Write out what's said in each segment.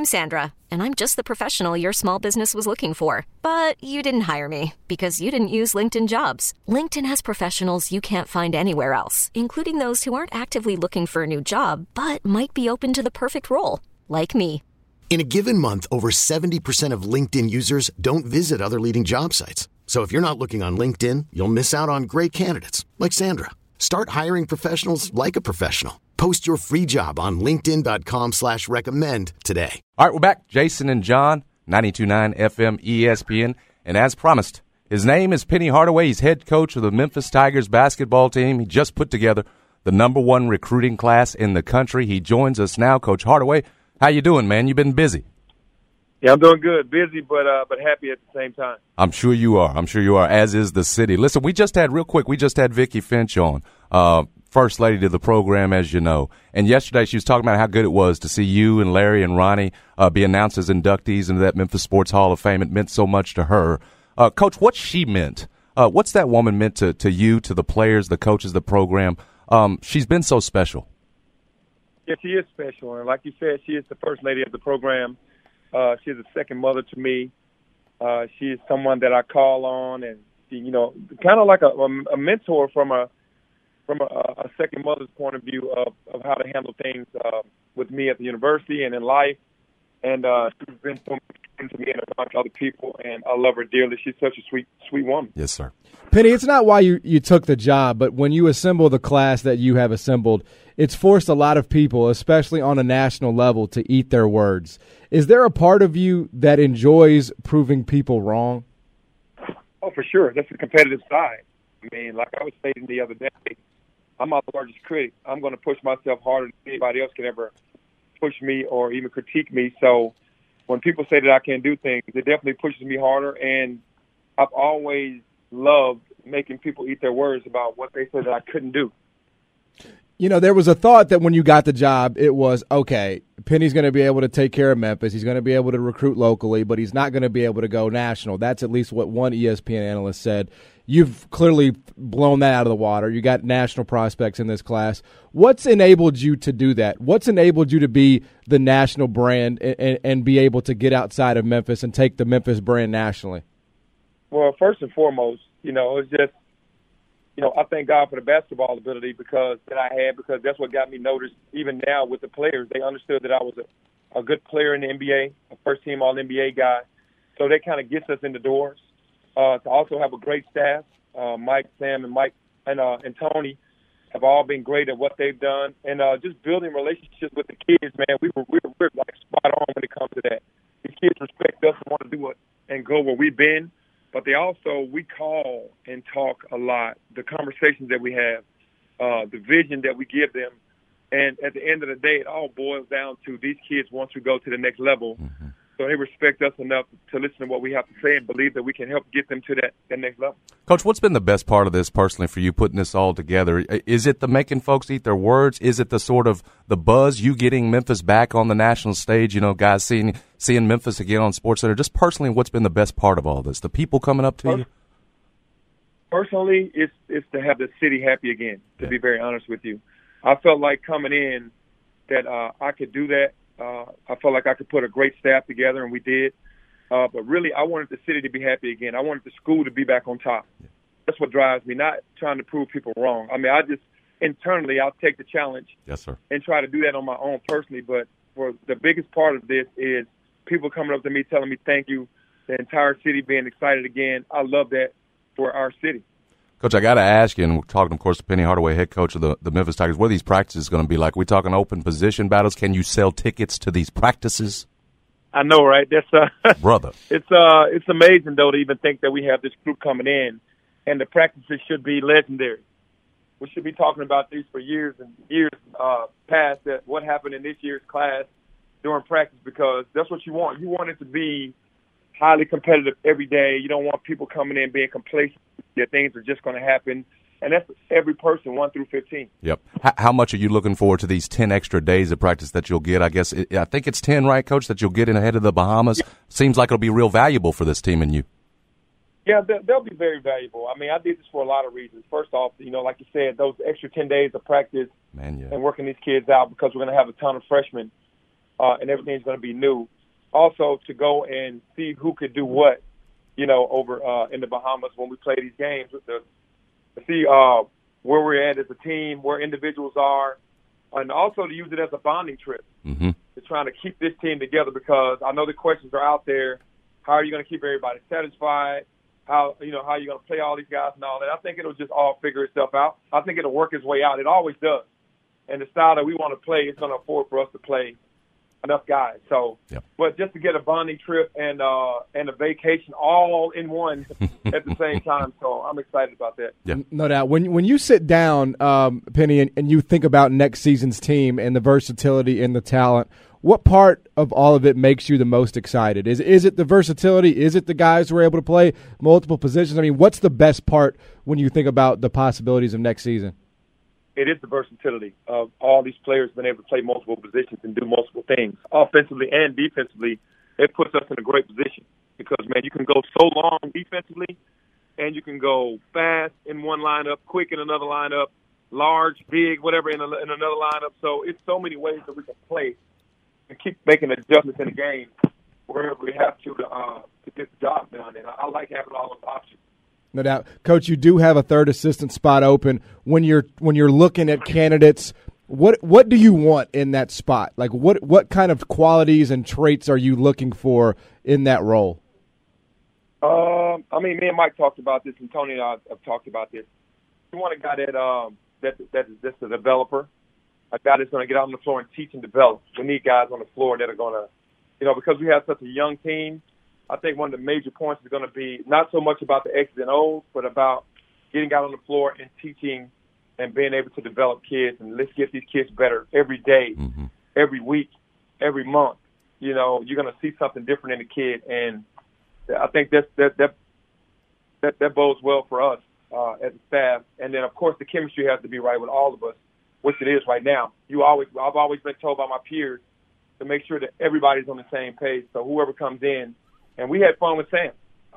I'm Sandra, and I'm just the professional your small business was looking for. But you didn't hire me because you didn't use LinkedIn Jobs. LinkedIn has professionals you can't find anywhere else, including those who aren't actively looking for a new job, but might be open to the perfect role, like me. In a given month, over 70% of LinkedIn users don't visit other leading job sites. So if you're not looking on LinkedIn, you'll miss out on great candidates like Sandra. Start hiring professionals like a professional. Post your free job on linkedin.com/recommend today. All right, we're back. Jason and John, 92.9 FM ESPN. And as promised, his name is Penny Hardaway. He's head coach of the Memphis Tigers basketball team. He just put together the #1 recruiting class in the country. He joins us now. Coach Hardaway, how you doing, man? You've been busy. Yeah, I'm doing good. Busy, but happy at the same time. I'm sure you are. I'm sure you are, as is the city. Listen, we just had Vicky Finch on, first lady to the program, as you know. And yesterday she was talking about how good it was to see you and Larry and Ronnie be announced as inductees into that Memphis Sports Hall of Fame. It meant so much to her. Coach, what she meant, what's that woman meant to you, to the players, the coaches, the program? She's been so special. Yeah, she is special. And like you said, she is the first lady of the program. She's a second mother to me. She is someone that I call on, and she, kind of like a mentor from a second mother's point of view of how to handle things with me at the university and in life. And she's been so much to me and a bunch of other people, and I love her dearly. She's such a sweet woman. Yes, sir. Penny, it's not why you took the job, but when you assemble the class that you have assembled, it's forced a lot of people, especially on a national level, to eat their words. Is there a part of you that enjoys proving people wrong? Oh, for sure. That's the competitive side. I mean, like I was stating the other day, I'm my largest critic. I'm going to push myself harder than anybody else can ever push me or even critique me. So when people say that I can't do things, it definitely pushes me harder. And I've always loved making people eat their words about what they said that I couldn't do. There was a thought that when you got the job, it was, okay, Penny's going to be able to take care of Memphis. He's going to be able to recruit locally, but he's not going to be able to go national. That's at least what one ESPN analyst said. You've clearly blown that out of the water. You got national prospects in this class. What's enabled you to do that? What's enabled you to be the national brand and be able to get outside of Memphis and take the Memphis brand nationally? Well, first and foremost, it's just, I thank God for the basketball ability because that's what got me noticed. Even now with the players, they understood that I was a good player in the NBA, a first-team All-NBA guy. So that kind of gets us in the doors. To also have a great staff, Mike, Sam, and Mike and Tony have all been great at what they've done, and just building relationships with the kids. Man, we're like spot on when it comes to that. These kids respect us and want to do it and go where we've been, but we call and talk a lot. The conversations that we have, the vision that we give them, and at the end of the day, it all boils down to these kids want to go to the next level. Mm-hmm. So they respect us enough to listen to what we have to say and believe that we can help get them to that next level. Coach, what's been the best part of this personally for you putting this all together? Is it the making folks eat their words? Is it the sort of the buzz, you getting Memphis back on the national stage, guys seeing Memphis again on SportsCenter? Just personally, what's been the best part of all this? The people coming up to you? Personally, it's to have the city happy again, to be very honest with you. I felt like coming in that I could do that. I felt like I could put a great staff together, and we did. But really, I wanted the city to be happy again. I wanted the school to be back on top. That's what drives me, not trying to prove people wrong. I mean, internally, I'll take the challenge and try to do that on my own personally. But for the biggest part of this is people coming up to me telling me thank you, the entire city being excited again. I love that for our city. Coach, I got to ask you, and we're talking, of course, to Penny Hardaway, head coach of the Memphis Tigers, what are these practices going to be like? We're talking open position battles. Can you sell tickets to these practices? I know, right? That's brother. It's amazing, though, to even think that we have this group coming in, and the practices should be legendary. We should be talking about these for years and years past, that what happened in this year's class during practice, because that's what you want. You want it to be highly competitive every day. You don't want people coming in being complacent that things are just going to happen. And that's every person, 1 through 15. Yep. How much are you looking forward to these 10 extra days of practice that you'll get? I think it's 10, right, Coach, that you'll get in ahead of the Bahamas? Yeah. Seems like it'll be real valuable for this team and you. Yeah, they'll be very valuable. I mean, I did this for a lot of reasons. First off, like you said, those extra 10 days of practice and working these kids out, because we're going to have a ton of freshmen. and everything's going to be new. Also, to go and see who could do what, over in the Bahamas when we play these games, to see where we're at as a team, where individuals are, and also to use it as a bonding trip to trying to keep this team together, because I know the questions are out there. How are you going to keep everybody satisfied? How are you going to play all these guys and all that? I think it'll just all figure itself out. I think it'll work its way out. It always does. And the style that we want to play is going to afford for us to play enough guys. So, But just to get a bonding trip and a vacation all in one at the same time. So I'm excited about that. Yeah. No doubt. When you sit down, Penny, and you think about next season's team and the versatility and the talent, what part of all of it makes you the most excited? Is it the versatility? Is it the guys who are able to play multiple positions? I mean, what's the best part when you think about the possibilities of next season? It is the versatility of all these players being able to play multiple positions and do multiple things, offensively and defensively. It puts us in a great position because, man, you can go so long defensively, and you can go fast in one lineup, quick in another lineup, large, big, whatever in another lineup. So it's so many ways that we can play and keep making adjustments in the game wherever we have to get the job done. And I like having all those options. No doubt. Coach, you do have a third assistant spot open. When you're looking at candidates, what do you want in that spot? Like what kind of qualities and traits are you looking for in that role? I mean, me and Mike talked about this, and Tony and I have talked about this. We want a guy that's a developer, a guy that's going to get out on the floor and teach and develop. We need guys on the floor that are going to, because we have such a young team, I think one of the major points is going to be not so much about the X's and O's, but about getting out on the floor and teaching and being able to develop kids. And let's get these kids better every day, every week, every month. You're going to see something different in the kid. And I think that bodes well for us as a staff. And then, of course, the chemistry has to be right with all of us, which it is right now. I've always been told by my peers to make sure that everybody's on the same page. So whoever comes in, and we had fun with Sam.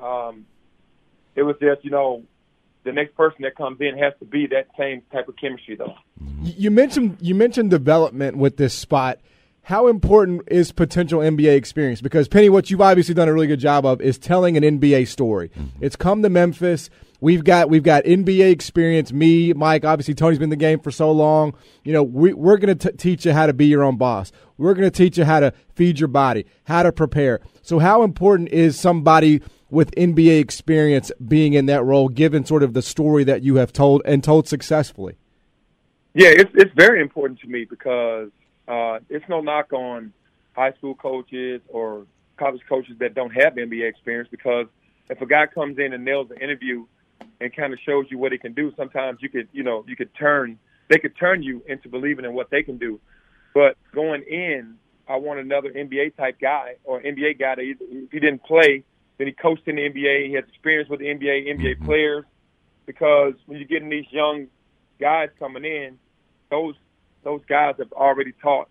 It was just, the next person that comes in has to be that same type of chemistry, though. You mentioned development with this spot. How important is potential NBA experience? Because, Penny, what you've obviously done a really good job of is telling an NBA story. It's come to Memphis. We've got NBA experience. Me, Mike, obviously Tony's been in the game for so long. We're going to teach you how to be your own boss. We're going to teach you how to feed your body, how to prepare. So how important is somebody with NBA experience being in that role, given sort of the story that you have told and told successfully? Yeah, it's very important to me because it's no knock on high school coaches or college coaches that don't have NBA experience, because if a guy comes in and nails the interview and kind of shows you what he can do, sometimes they could turn you into believing in what they can do. But going in, I want another NBA type guy, or NBA guy that if he didn't play, then he coached in the NBA, he has experience with the NBA players, because when you're getting these young guys coming in, those guys have already taught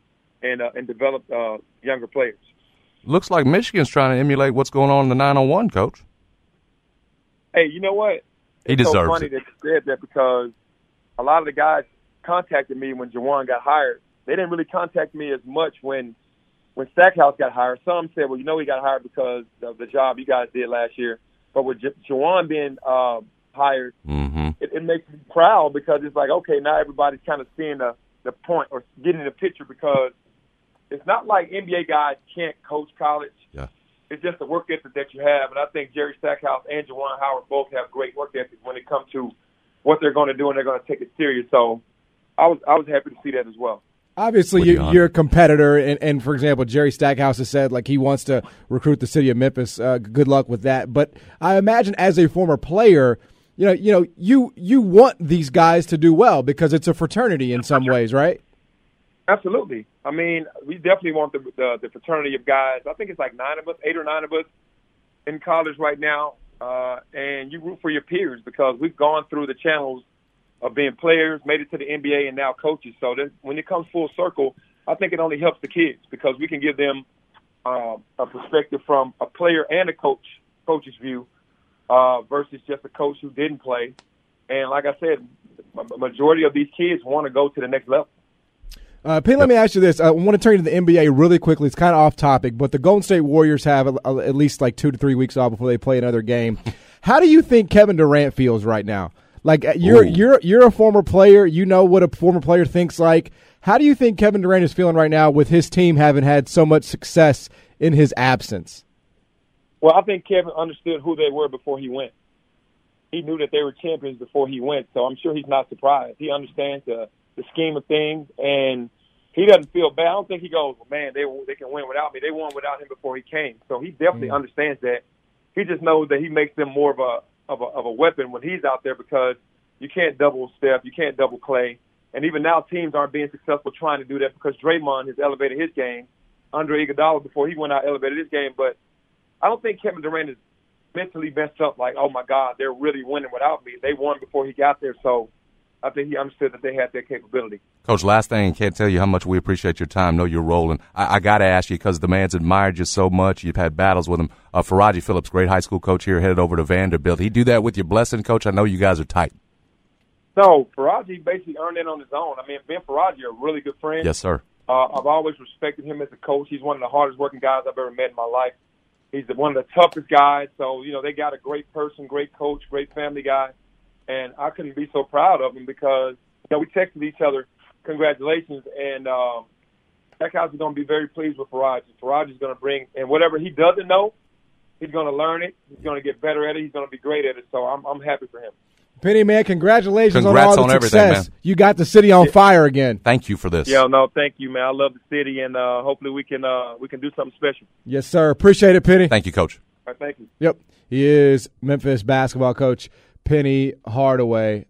and developed younger players. Looks like Michigan's trying to emulate what's going on in the 901, Coach. Hey, you know what? He it's deserves so funny it. that you said that, because a lot of the guys contacted me when Juwan got hired. They didn't really contact me as much when Stackhouse got hired. Some said, well, he got hired because of the job you guys did last year. But with Juwan being hired, it makes me proud, because it's like, okay, now everybody's kind of seeing the point or getting the picture, because it's not like NBA guys can't coach college. Yeah. It's just the work ethic that you have. And I think Jerry Stackhouse and Juwan Howard both have great work ethic when it comes to what they're going to do, and they're going to take it serious. So I was happy to see that as well. Obviously, you're a competitor, and for example, Jerry Stackhouse has said he wants to recruit the city of Memphis. Good luck with that. But I imagine as a former player, you want these guys to do well, because it's a fraternity in some ways, right? Absolutely. I mean, we definitely want the fraternity of guys. I think it's like 8 or 9 of us in college right now, and you root for your peers, because we've gone through the channels of being players, made it to the NBA, and now coaches. So when it comes full circle, I think it only helps the kids, because we can give them a perspective from a player and a coach's view versus just a coach who didn't play. And like I said, a majority of these kids want to go to the next level. Penny, let me ask you this. I want to turn to the NBA really quickly. It's kind of off topic, but the Golden State Warriors have at least like 2 to 3 weeks off before they play another game. How do you think Kevin Durant feels right now? Like you're a former player. You know what a former player thinks like. How do you think Kevin Durant is feeling right now with his team having had so much success in his absence? Well, I think Kevin understood who they were before he went. He knew that they were champions before he went, so I'm sure he's not surprised. He understands the scheme of things, and he doesn't feel bad. I don't think he goes, well, man, they can win without me. They won without him before he came. So he definitely understands that. He just knows that he makes them more of a weapon when he's out there because you can't double Steph, you can't double Clay. And even now teams aren't being successful trying to do that because Draymond has elevated his game. Andre Iguodala, before he went out, elevated his game. But I don't think Kevin Durant is mentally messed up like, oh, my God, they're really winning without me. They won before he got there. So I think he understood that they had that capability. Coach, last thing, can't tell you how much we appreciate your time. Know you're rolling. I got to ask you because the man's admired you so much. You've had battles with him. Faraji Phillips, great high school coach here, headed over to Vanderbilt. He do that with your blessing, Coach? I know you guys are tight. No, Faraji basically earned it on his own. I mean, Ben Faraji, a really good friend. Yes, sir. I've always respected him as a coach. He's one of the hardest working guys I've ever met in my life. He's one of the toughest guys. So, they got a great person, great coach, great family guy. And I couldn't be so proud of him because, we texted each other, congratulations. And that guy's going to be very pleased with Faraji. Faraji's going to bring, and whatever he doesn't know, he's going to learn it. He's going to get better at it. He's going to be great at it. So I'm happy for him. Penny, man, congratulations Congrats on all the everything, success. man. You got the city on fire again. Thank you for this. Yeah, no, thank you, man. I love the city, and hopefully we can do something special. Yes, sir. Appreciate it, Penny. Thank you, Coach. All right, thank you. Yep. He is Memphis basketball coach Penny Hardaway.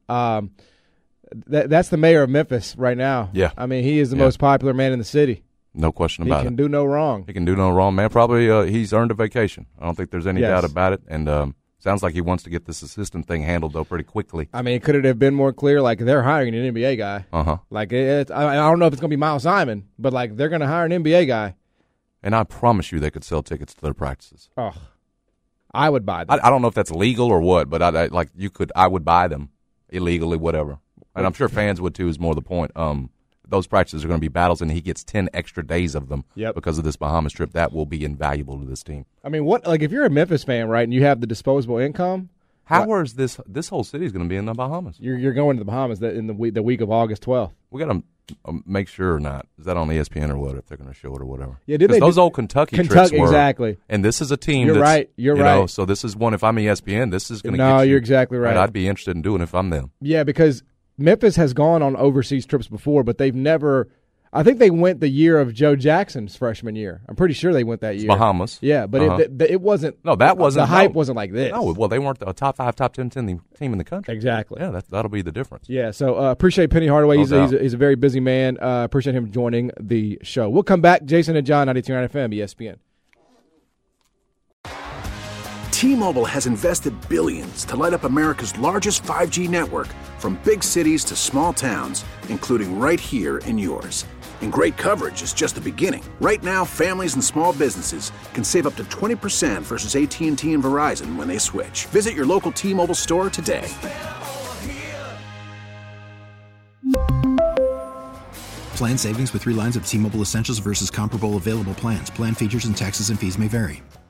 That's the mayor of Memphis right now. Yeah. I mean, he is the most popular man in the city. No question about it. He can do no wrong. He can do no wrong, man. Probably he's earned a vacation. I don't think there's any doubt about it. And sounds like he wants to get this assistant thing handled, though, pretty quickly. I mean, could it have been more clear? Like, they're hiring an NBA guy. Uh-huh. Like, I don't know if it's going to be Miles Simon, but, like, they're going to hire an NBA guy. And I promise you they could sell tickets to their practices. Oh, I would buy them. I don't know if that's legal or what, but I would buy them illegally, whatever. And I'm sure fans would, too, is more the point. Those practices are going to be battles, and he gets 10 extra days of them because of this Bahamas trip. That will be invaluable to this team. I mean, if you're a Memphis fan, right, and you have the disposable income, is this whole city is going to be in the Bahamas? You're going to the Bahamas in the week of August 12th. We got to make sure or not. Is that on ESPN or what? If they're going to show it or whatever? Yeah, those old Kentucky trips were exactly. And this is a team. You're right. You're right. So this is one. If I'm ESPN, this is going to. No, you're exactly right. I'd be interested in doing it if I'm them. Yeah, because Memphis has gone on overseas trips before, but they've never. I think they went the year of Joe Jackson's freshman year. I'm pretty sure they went that year. Bahamas. Yeah, but it wasn't. No, that wasn't. The hype wasn't like this. No, well, they weren't the top 5, top 10 team in the country. Exactly. Yeah, that'll be the difference. Yeah, so appreciate Penny Hardaway. He's a very busy man. Appreciate him joining the show. We'll come back. Jason and John, 92.9 FM, ESPN. T-Mobile has invested billions to light up America's largest 5G network, from big cities to small towns, including right here in yours. And great coverage is just the beginning. Right now, families and small businesses can save up to 20% versus AT&T and Verizon when they switch. Visit your local T-Mobile store today. Plan savings with 3 lines of T-Mobile Essentials versus comparable available plans. Plan features and taxes and fees may vary.